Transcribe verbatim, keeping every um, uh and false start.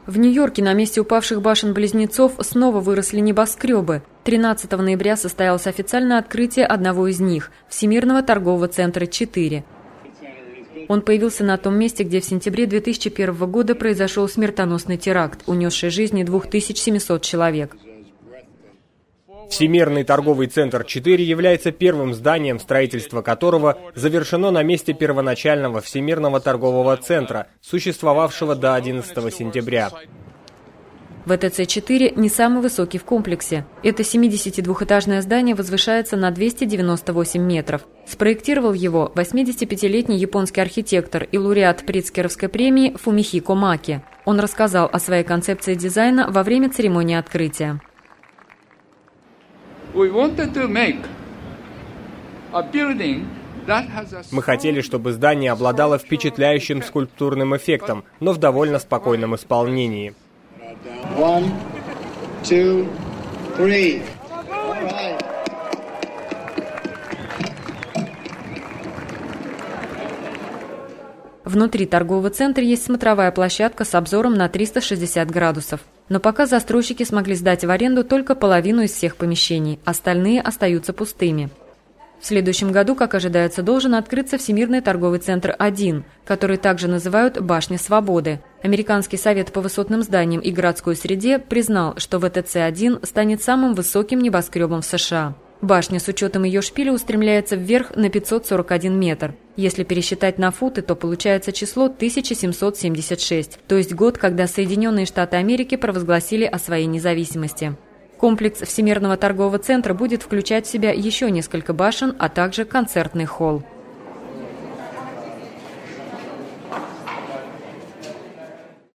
В Нью-Йорке на месте упавших башен-близнецов снова выросли небоскребы. тринадцатого ноября состоялось официальное открытие одного из них – Всемирного торгового центра четыре. Он появился на том месте, где в сентябре две тысячи первого года произошел смертоносный теракт, унесший жизни две тысячи семьсот человек. Всемирный торговый центр четыре является первым зданием, строительство которого завершено на месте первоначального Всемирного торгового центра, существовавшего до одиннадцатого сентября. вэ тэ цэ четыре не самый высокий в комплексе. Это семидесятидвухэтажное здание возвышается на двести девяносто восемь метров. Спроектировал его восьмидесятипятилетний японский архитектор и лауреат Притцкеровской премии Фумихико Маки. Он рассказал о своей концепции дизайна во время церемонии открытия. Мы хотели, чтобы здание обладало впечатляющим скульптурным эффектом, но в довольно спокойном исполнении. One, two, three. Right. Внутри торгового центра есть смотровая площадка с обзором на триста шестьдесят градусов. Но пока застройщики смогли сдать в аренду только половину из всех помещений, остальные остаются пустыми. В следующем году, как ожидается, должен открыться Всемирный торговый центр один, который также называют «Башня Свободы». Американский совет по высотным зданиям и городской среде признал, что вэ тэ цэ один станет самым высоким небоскребом в США. Башня с учетом ее шпиля устремляется вверх на пятьсот сорок один метр. Если пересчитать на футы, то получается число тысяча семьсот семьдесят шесть, то есть год, когда Соединенные Штаты Америки провозгласили о своей независимости. Комплекс Всемирного торгового центра будет включать в себя еще несколько башен, а также концертный холл.